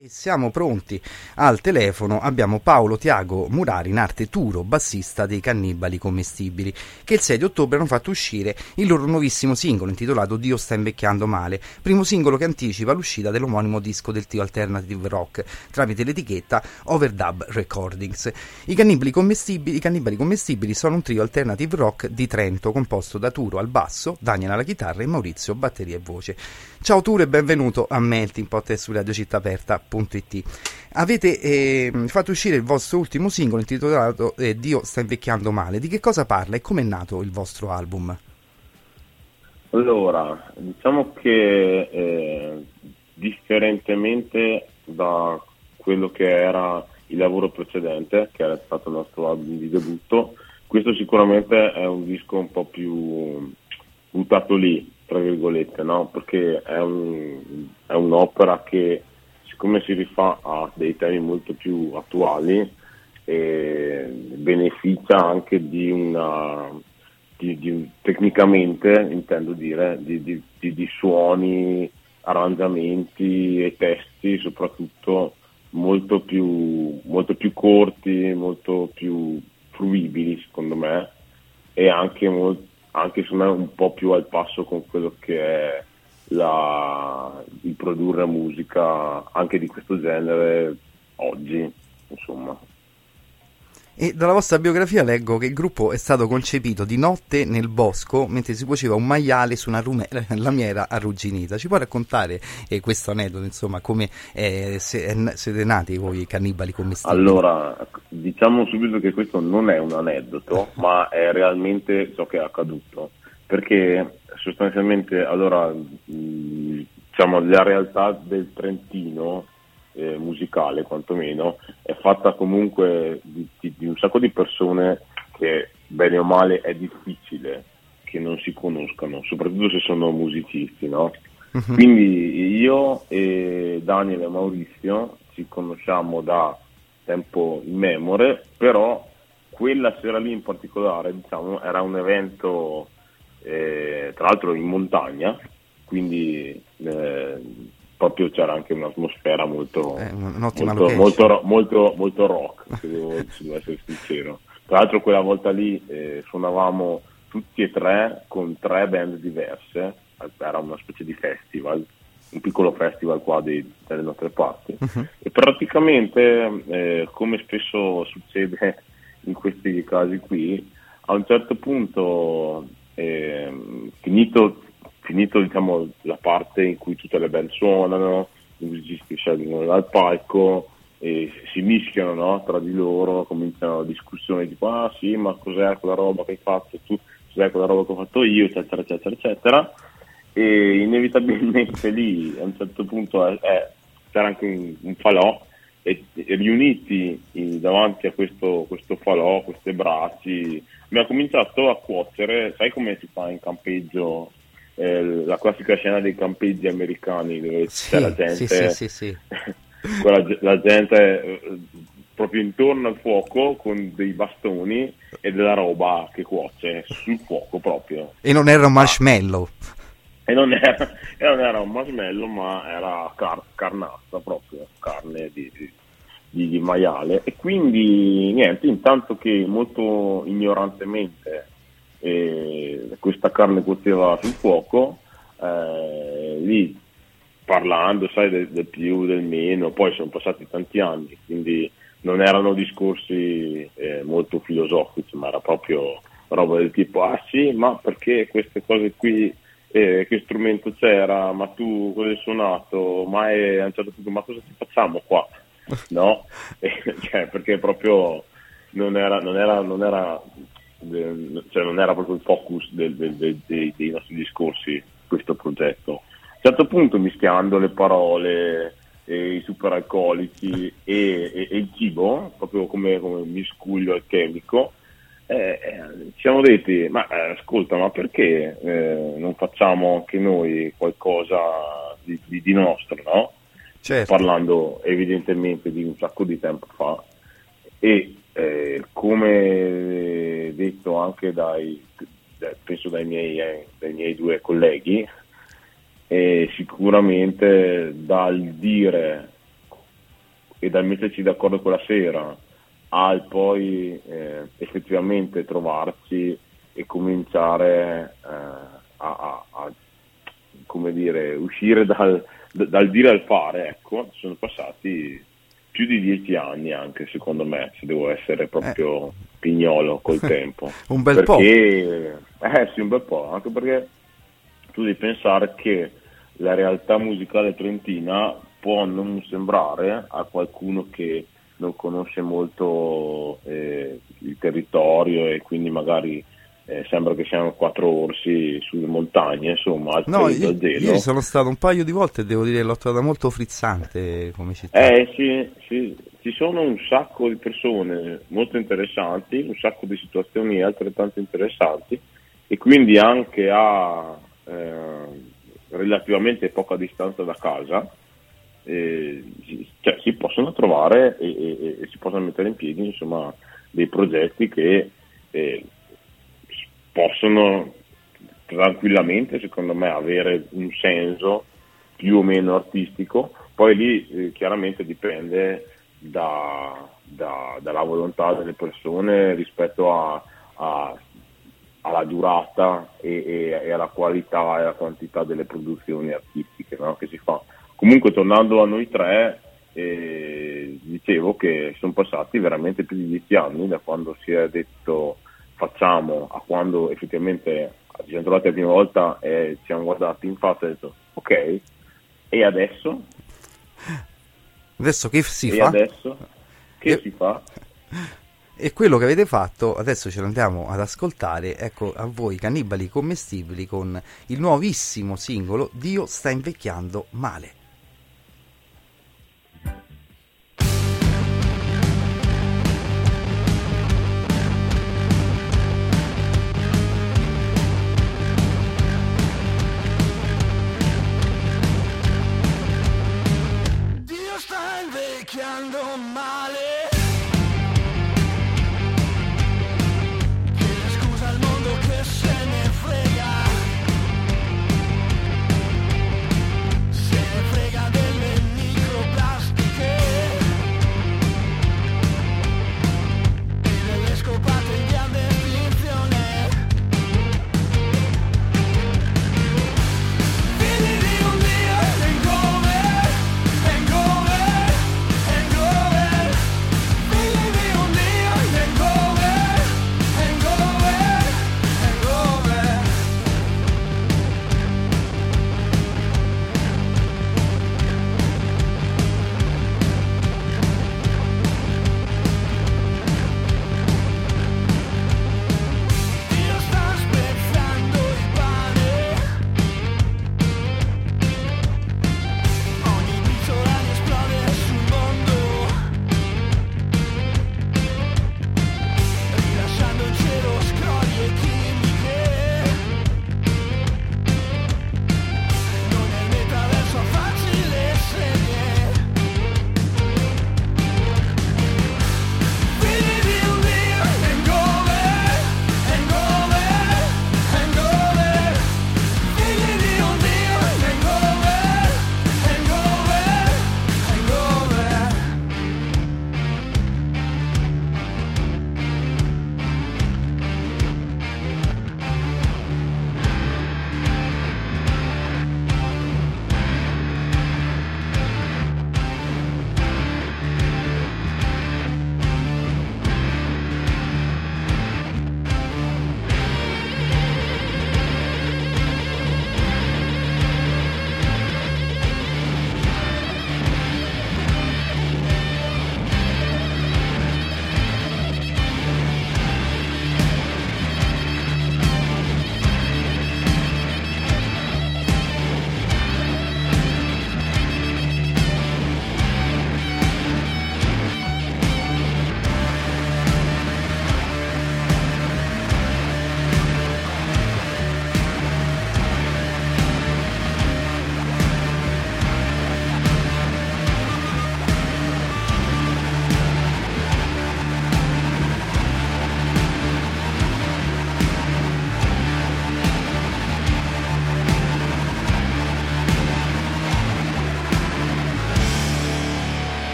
E siamo pronti al telefono, abbiamo Paolo Tiago Murari, in arte Turo, bassista dei Cannibali Commestibili, che il 6 di ottobre hanno fatto uscire il loro nuovissimo singolo intitolato Dio sta invecchiando male, primo singolo che anticipa l'uscita dell'omonimo disco del trio alternative rock tramite l'etichetta Overdub Recordings. I Cannibali Commestibili sono un trio alternative rock di Trento composto da Turo al basso, Daniel alla chitarra e Maurizio batteria e voce. Ciao Turo e benvenuto a Melting Pot su Radio Città Aperta.it. Avete fatto uscire il vostro ultimo singolo intitolato Dio sta invecchiando male. Di che cosa parla e come è nato il vostro album? Allora, diciamo che differentemente da quello che era il lavoro precedente, che era stato il nostro album di debutto, questo sicuramente è un disco un po' più buttato lì, tra virgolette, no? Perché è un'opera che, siccome si rifà a dei temi molto più attuali, beneficia anche tecnicamente, intendo dire, di suoni, arrangiamenti e testi soprattutto molto più corti, molto più fruibili secondo me, e anche secondo me un po' più al passo con quello che è il produrre musica anche di questo genere oggi, insomma. E dalla vostra biografia leggo che il gruppo è stato concepito di notte nel bosco mentre si cuoceva un maiale su una lamiera arrugginita. Ci può raccontare questo aneddoto, insomma, come siete nati voi Cannibali Commestibili? Allora, diciamo subito che questo non è un aneddoto, ma è realmente ciò che è accaduto, perché sostanzialmente, allora, diciamo, la realtà del Trentino musicale quantomeno è fatta comunque di un sacco di persone che bene o male è difficile che non si conoscano, soprattutto se sono musicisti, no? Uh-huh. Quindi io e Daniel e Maurizio ci conosciamo da tempo immemore, però quella sera lì in particolare, diciamo, era un evento tra l'altro in montagna, quindi proprio c'era anche un'atmosfera molto rock, se devo essere sincero. Tra l'altro quella volta lì suonavamo tutti e tre con 3 band diverse, era una specie di festival, un piccolo festival qua dalle nostre parti. Uh-huh. E praticamente, come spesso succede in questi casi qui, a un certo punto, finito diciamo la parte in cui tutte le band suonano, i musicisti scendono dal palco e si mischiano, no, tra di loro, cominciano discussioni tipo sì, ma cos'è quella roba che hai fatto tu, cos'è quella roba che ho fatto io, eccetera eccetera eccetera, e inevitabilmente lì a un certo punto c'era anche un falò, e riuniti davanti a questo falò, queste braci, abbiamo cominciato a cuocere, sai come si fa in campeggio, la classica scena dei campeggi americani dove c'è la gente, sì. La gente proprio intorno al fuoco con dei bastoni e della roba che cuoce sul fuoco proprio. E non era un marshmallow. E non era un marshmallow, ma era carnazza proprio, carne di maiale. E quindi niente, intanto che molto ignorantemente questa carne cuoceva sul fuoco, lì parlando, sai, del più, del meno, poi sono passati tanti anni, quindi non erano discorsi molto filosofici, ma era proprio roba del tipo sì, ma perché queste cose qui, che strumento c'era, ma tu cosa hai suonato, a un certo punto, ma cosa ci facciamo qua, no? Cioè, perché proprio non era proprio il focus dei nostri discorsi questo progetto. A un certo punto, mischiando le parole, i superalcolici e il cibo, proprio come miscuglio alchemico, ci siamo detti, ma ascolta, ma perché non facciamo anche noi qualcosa di nostro, no? Certo. Parlando evidentemente di un sacco di tempo fa, e come detto anche penso dai miei 2 colleghi, sicuramente dal dire e dal metterci d'accordo quella sera al poi effettivamente trovarci e cominciare a come dire, uscire dal dire al fare, ecco, sono passati più di 10 anni anche, secondo me, se devo essere proprio pignolo col tempo. Un bel po'. Sì, un bel po', anche perché tu devi pensare che la realtà musicale trentina può non sembrare a qualcuno che non conosce molto il territorio e quindi magari sembra che siano 4 orsi sulle montagne, insomma, al freddo, al gelo. Ieri sono stato un paio di volte e devo dire che l'ho trovata molto frizzante come città. Sì, ci sono un sacco di persone molto interessanti, un sacco di situazioni altrettanto interessanti e quindi anche a relativamente poca distanza da casa si possono trovare e si possono mettere in piedi, insomma, dei progetti che possono tranquillamente, secondo me, avere un senso più o meno artistico. Poi lì chiaramente dipende dalla volontà delle persone rispetto alla durata e alla qualità e alla quantità delle produzioni artistiche, no, che si fa. Comunque, tornando a noi tre, dicevo che sono passati veramente più di 10 anni da quando si è detto facciamo a quando effettivamente ci siamo trovati la prima volta e ci siamo guardati in faccia e detto ok, e adesso? Adesso che si fa? Adesso che si fa? E quello che avete fatto, adesso ce lo andiamo ad ascoltare, ecco a voi Cannibali Commestibili con il nuovissimo singolo Dio sta invecchiando male.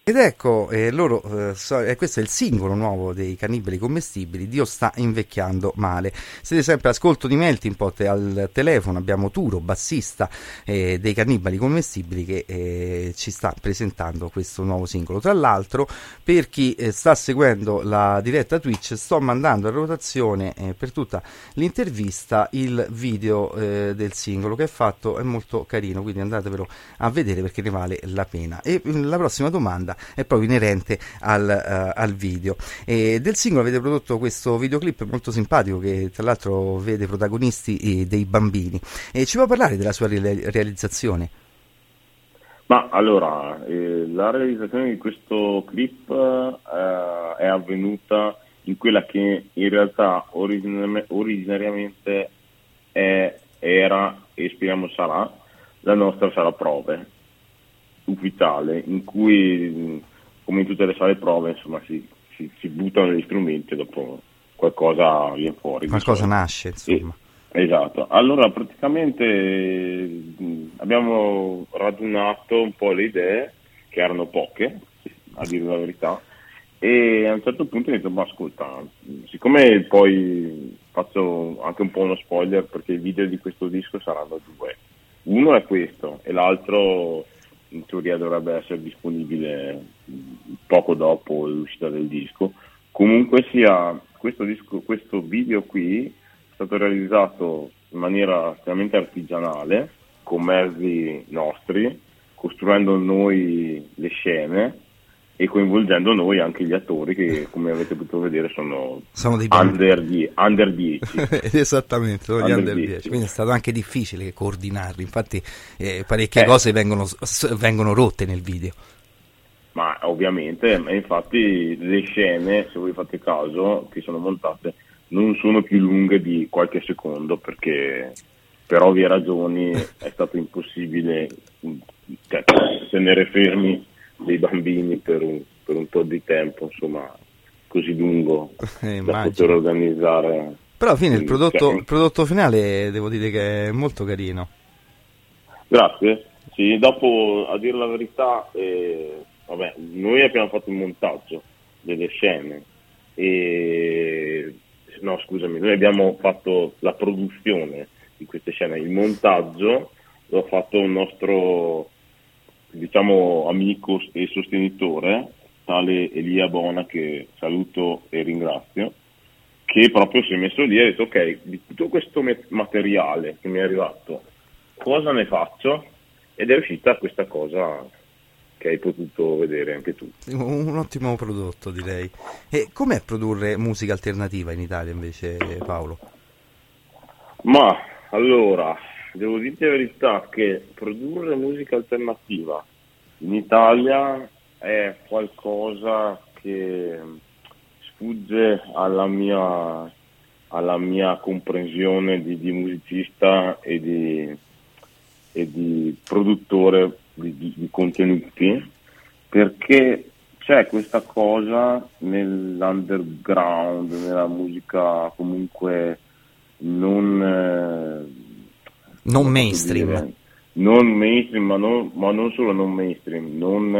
Ed ecco, questo è il singolo nuovo dei Cannibali Commestibili, Dio sta invecchiando male. Siete sempre all'ascolto di Melting Pot, al telefono abbiamo Turo, bassista dei Cannibali Commestibili, che ci sta presentando questo nuovo singolo. Tra l'altro, per chi sta seguendo la diretta Twitch, sto mandando a rotazione per tutta l'intervista il video del singolo che è fatto, è molto carino, quindi andatevelo a vedere perché ne vale la pena. E la prossima domanda è proprio inerente al video. Del singolo avete prodotto questo videoclip molto simpatico che tra l'altro vede protagonisti dei bambini. Ci può parlare della sua realizzazione? Ma allora, la realizzazione di questo clip è avvenuta in quella che in realtà originariamente era e speriamo sarà la nostra sala prove ufficiale, in cui, come in tutte le sale prove, insomma, si buttano gli strumenti e dopo qualcosa viene fuori. Qualcosa nasce, insomma. Esatto. Allora, praticamente abbiamo radunato un po' le idee, che erano poche, a dire la verità, e a un certo punto ho detto, ma ascolta, siccome poi faccio anche un po' uno spoiler, perché i video di questo disco saranno due. Uno è questo, e l'altro in teoria dovrebbe essere disponibile poco dopo l'uscita del disco. Comunque sia, questo video qui è stato realizzato in maniera estremamente artigianale, con mezzi nostri, costruendo noi le scene e coinvolgendo noi anche gli attori che, come avete potuto vedere, sono dei under 10. Esattamente, sono gli under 10. Quindi è stato anche difficile coordinarli, infatti parecchie cose vengono rotte nel video. Ma ovviamente, infatti le scene, se voi fate caso, che sono montate, non sono più lunghe di qualche secondo, perché per ovvie ragioni è stato impossibile tenere fermi dei bambini per un po' di tempo, insomma, così lungo da poter organizzare. Però alla fine il prodotto finale devo dire che è molto carino. Grazie. Sì, dopo, a dire la verità, noi abbiamo fatto il montaggio delle scene noi abbiamo fatto la produzione di queste scene. Il montaggio l'ha fatto un nostro, diciamo, amico e sostenitore, tale Elia Bona, che saluto e ringrazio, che proprio si è messo lì e ha detto, ok, di tutto questo materiale che mi è arrivato, cosa ne faccio? Ed è uscita questa cosa che hai potuto vedere anche tu. Un ottimo prodotto, direi. E com'è produrre musica alternativa in Italia invece, Paolo? Ma allora, devo dirti la verità che produrre musica alternativa in Italia è qualcosa che sfugge alla mia comprensione di musicista e di produttore di contenuti, perché c'è questa cosa nell'underground, nella musica comunque non mainstream, ma non solo non mainstream,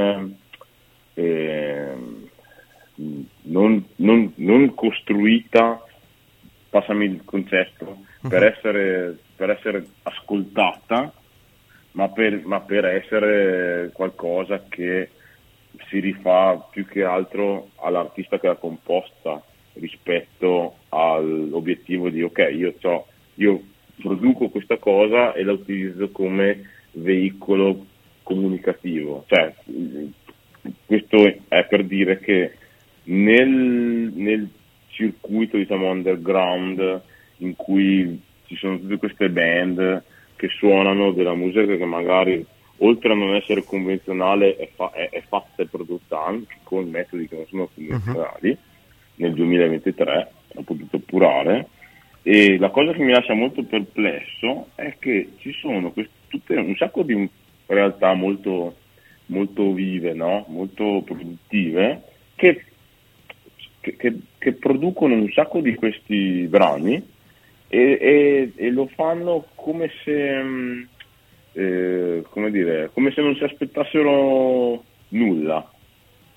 non costruita, passami il concetto, per essere ascoltata, ma per essere qualcosa che si rifà più che altro all'artista che l'ha composta, rispetto all'obiettivo di io produco questa cosa e la utilizzo come veicolo comunicativo. Cioè, questo è per dire che nel circuito, diciamo, underground, in cui ci sono tutte queste band che suonano della musica che magari, oltre a non essere convenzionale, è fatta e prodotta anche con metodi che non sono convenzionali, nel 2023 ho potuto appurare, e la cosa che mi lascia molto perplesso è che ci sono un sacco di realtà molto, molto vive, no? Molto produttive, che producono un sacco di questi brani e lo fanno come se come se non si aspettassero nulla.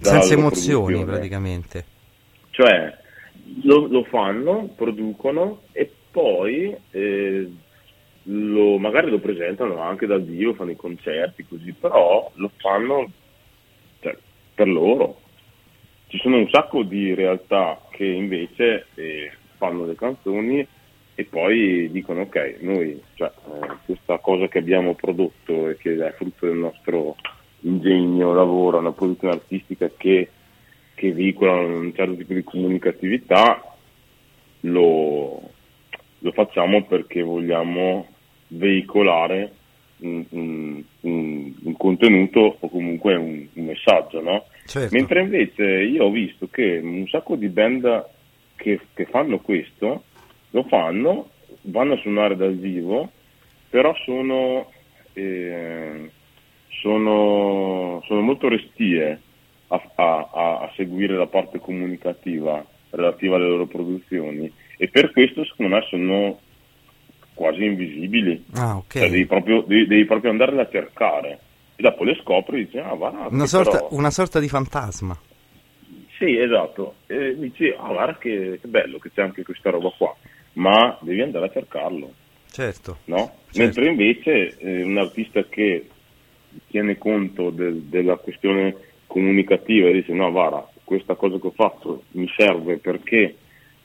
senza emozioni praticamente. Cioè lo fanno, producono e poi magari lo presentano anche dal vivo, fanno i concerti così, però lo fanno, cioè, per loro. Ci sono un sacco di realtà che invece fanno le canzoni e poi dicono ok, noi questa cosa che abbiamo prodotto e che è frutto del nostro ingegno, lavoro, una produzione artistica che veicola un certo tipo di comunicatività, lo facciamo perché vogliamo veicolare un contenuto o comunque un messaggio, no? Certo. Mentre invece io ho visto che un sacco di band che fanno questo, lo fanno, vanno a suonare dal vivo, però sono molto restie a seguire la parte comunicativa relativa alle loro produzioni, e per questo secondo me sono quasi invisibili. Ah, ok. Cioè, devi proprio andarle a cercare e dopo le scopri e dici guarda, una sorta di fantasma. Sì, esatto, e dici guarda che bello che c'è anche questa roba qua, ma devi andare a cercarlo. Certo. No? Certo. Mentre invece un artista che tiene conto della questione comunicativa e dice no, guarda, questa cosa che ho fatto mi serve perché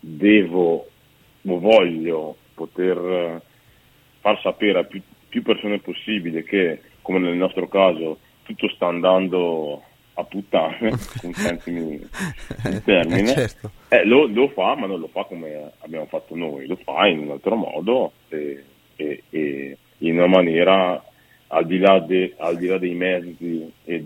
voglio poter far sapere a più persone possibile che, come nel nostro caso, tutto sta andando a puttane, consentimi il termine, certo. Lo fa, ma non lo fa come abbiamo fatto noi, lo fa in un altro modo e in una maniera al di là dei mezzi e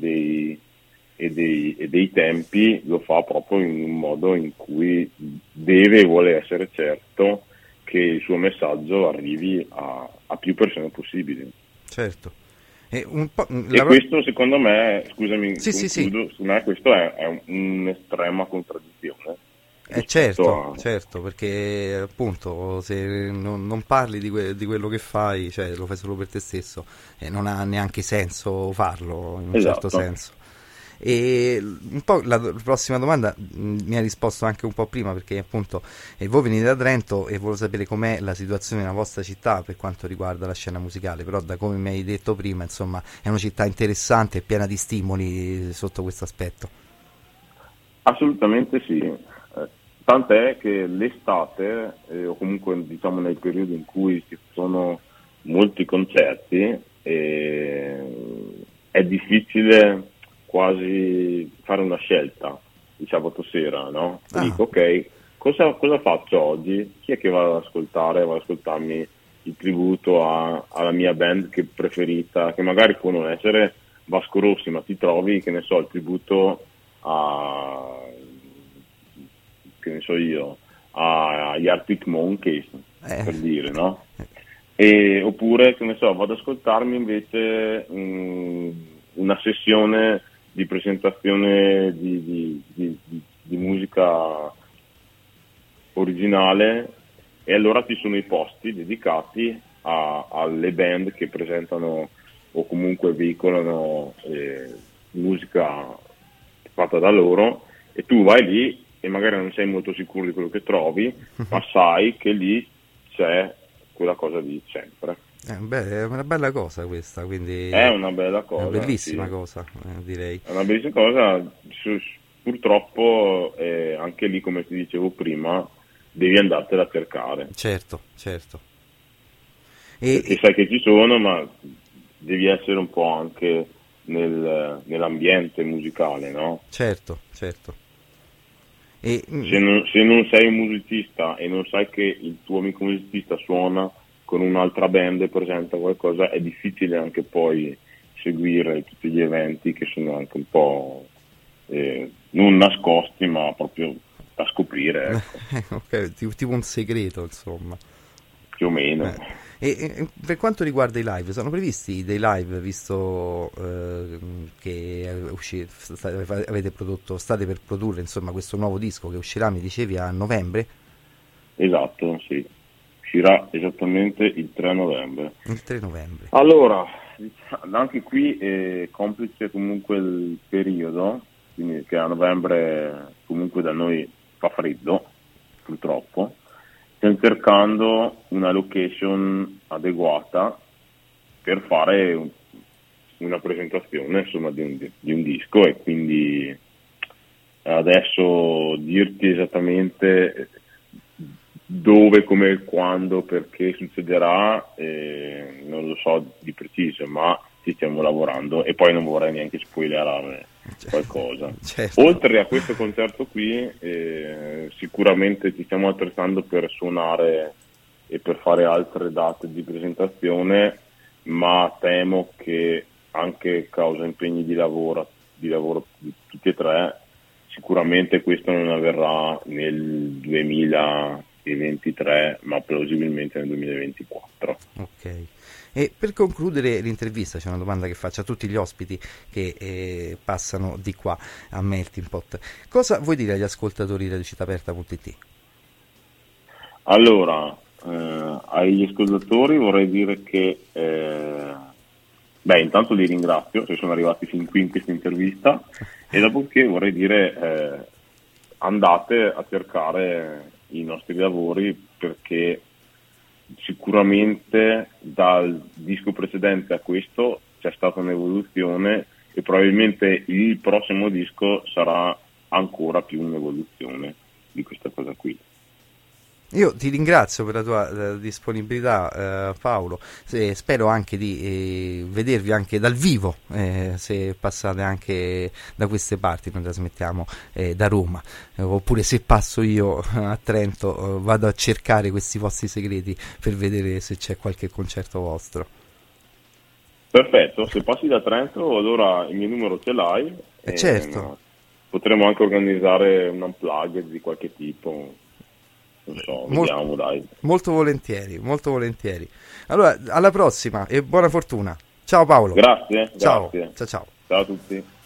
dei tempi, lo fa proprio in un modo in cui deve e vuole essere certo che il suo messaggio arrivi a più persone possibili. Certo. Questo secondo me, scusami, sì. secondo me questo è un'estrema contraddizione. Certo, perché appunto se non parli di quello che fai, cioè lo fai solo per te stesso, non ha neanche senso farlo in un certo senso. E un po' la prossima domanda mi ha risposto anche un po' prima, perché appunto voi venite da Trento e volevo sapere com'è la situazione nella vostra città per quanto riguarda la scena musicale, però da come mi hai detto prima, insomma, è una città interessante e piena di stimoli sotto questo aspetto. Assolutamente sì, tant'è che l'estate o comunque diciamo nei periodi in cui ci sono molti concerti è difficile quasi fare una scelta di sabato sera, no? Dico ok, cosa faccio oggi? Chi è che va ad ascoltare? Va ad ascoltarmi il tributo alla mia band preferita, che magari può non essere Vasco Rossi, ma ti trovi, che ne so, il tributo agli Arctic Monkeys, per dire, no? Oppure, che ne so, vado ad ascoltarmi invece una sessione di presentazione di musica originale, e allora ci sono i posti dedicati alle band che presentano o comunque veicolano musica fatta da loro, e tu vai lì e magari non sei molto sicuro di quello che trovi, ma sai che lì c'è quella cosa di sempre. È una bella cosa questa, quindi è una bella cosa, è una bellissima sì. cosa, direi. È una bellissima cosa, purtroppo anche lì, come ti dicevo prima, devi andartela a cercare. Certo. Perché sai che ci sono, ma devi essere un po' anche nell'ambiente musicale, no? Certo. Se non sei un musicista e non sai che il tuo amico musicista suona con un'altra band e presenta qualcosa, è difficile anche poi seguire tutti gli eventi, che sono anche un po' non nascosti, ma proprio da scoprire, ecco. Ok, tipo un segreto, insomma. Più o meno. E per quanto riguarda i live, sono previsti dei live, visto che state per produrre, insomma, questo nuovo disco che uscirà, mi dicevi, a novembre? Esatto, sì. Uscirà esattamente il 3 novembre. Il 3 novembre. Allora, anche qui è complice comunque il periodo. quindi che a novembre comunque da noi fa freddo, purtroppo. Stiamo cercando una location adeguata per fare una presentazione, insomma, di un disco, e quindi adesso dirti esattamente dove, come, quando, perché succederà, non lo so di preciso, ma ci stiamo lavorando, e poi non vorrei neanche spoilerare qualcosa. Certo. Oltre a questo concerto qui, sicuramente ci stiamo attrezzando per suonare e per fare altre date di presentazione, ma temo che anche causa impegni di lavoro di tutti e tre, sicuramente questo non avverrà nel 2023, ma plausibilmente nel 2024. Ok. E per concludere l'intervista c'è una domanda che faccio a tutti gli ospiti che passano di qua a Melting Pot. Cosa vuoi dire agli ascoltatori di radiocitaaperta.it? Allora, agli ascoltatori vorrei dire che intanto li ringrazio se sono arrivati fin qui in questa intervista, e dopodiché vorrei dire andate a cercare i nostri lavori, perché sicuramente dal disco precedente a questo c'è stata un'evoluzione, e probabilmente il prossimo disco sarà ancora più un'evoluzione di questa cosa qui. Io ti ringrazio per la tua disponibilità, Paolo. Spero anche di vedervi anche dal vivo, se passate anche da queste parti. Noi trasmettiamo da Roma, oppure se passo io a Trento vado a cercare questi vostri segreti per vedere se c'è qualche concerto vostro. Perfetto, se passi da Trento allora il mio numero ce l'hai, certo. Potremmo anche organizzare un unplugged di qualche tipo. Non so, vediamo, dai. Molto volentieri, molto volentieri. Allora, alla prossima e buona fortuna. Ciao Paolo. Grazie. Ciao. Ciao. Ciao a tutti.